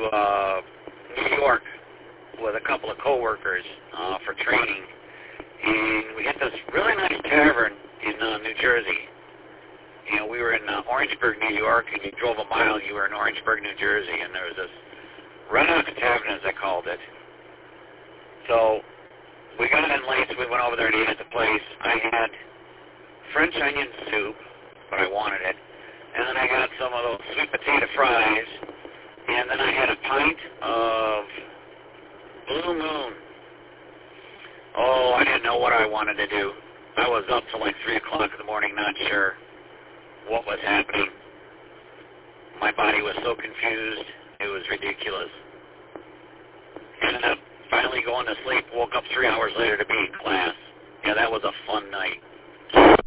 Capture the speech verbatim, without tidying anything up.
uh, New York with a couple of coworkers uh, for training, and we hit this really nice tavern in uh, New Jersey. You know, we were in uh, Orangeburg, New York, and you drove a mile, you were in Orangeburg, New Jersey, and there was this Red Ox Tavern, as they called it. So we got in late, so we went over there and ate at the place. I had French onion soup, but I wanted it, and then I got some of those sweet potato fries, and then I had a pint of Blue Moon. Oh, I didn't know what I wanted to do. I was up till like three o'clock in the morning, not sure what was happening. My body was so confused, it was ridiculous. Ended up finally going to sleep, woke up three hours later to be in class. Yeah, that was a fun night.